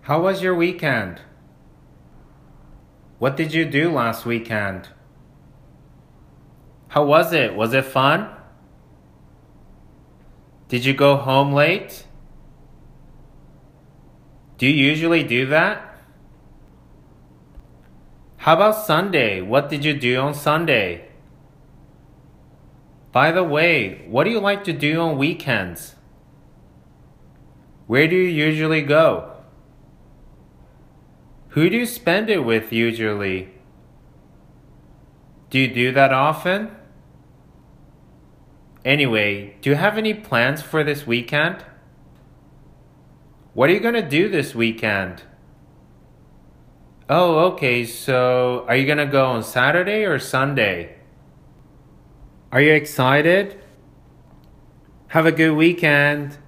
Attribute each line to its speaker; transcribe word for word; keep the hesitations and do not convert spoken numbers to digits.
Speaker 1: How was your weekend? What did you do last weekend? How was it? Was it fun? Did you go home late? Do you usually do that? How about Sunday? What did you do on Sunday? By the way, what do you like to do on weekends? Where do you usually go? Who do you spend it with usually? Do you do that often? Anyway, do you have any plans for this weekend? What are you gonna do this weekend? Oh, okay, so are you gonna go on Saturday or Sunday? Are you excited? Have a good weekend.